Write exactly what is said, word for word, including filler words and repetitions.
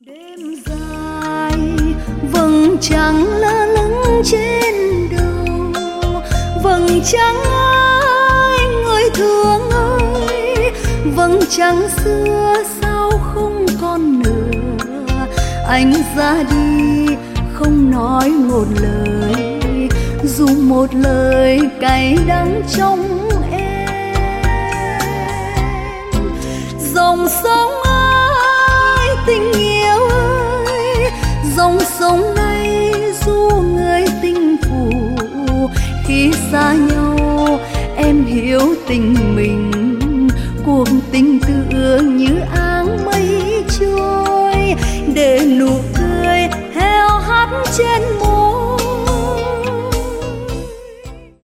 Đêm dài vầng trăng lơ lửng trên đầu, vầng trăng ơi người thương ơi, vầng trăng xưa sao không còn nữa. Anh ra đi không nói một lời, dù một lời cay đắng trong em. Dòng sông ơi tình yêu ơi, dòng sông này du người tình phụ. Khi xa nhau em hiểu tình mình, cuộc tình tựa như áng mây trôi, để nụ cười heo hắt trên môi.